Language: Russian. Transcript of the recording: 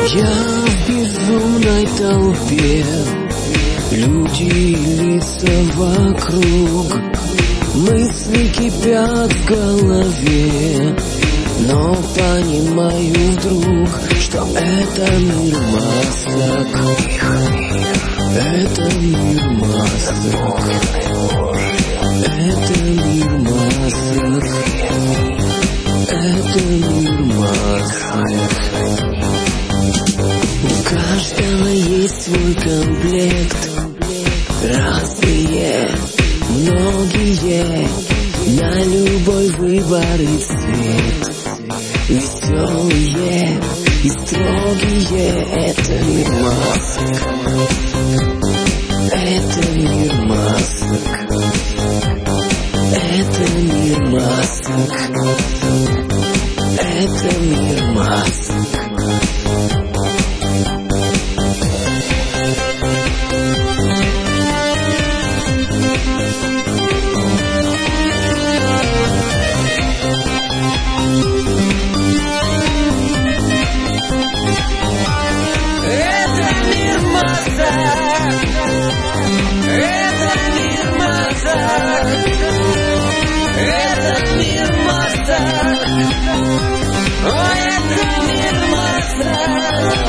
Я в безумной толпе, люди и лица вокруг, мысли кипят в голове, но понимаю вдруг, что это мир масок. Это мир масок. Это мир масок. Это мир масок. У каждого есть свой комплект, разные, многие, на любой выбор и цвет. Веселые и строгие, это мир масок. Это мир масок. Это мир масок. Это мир масок. О, это мир масок.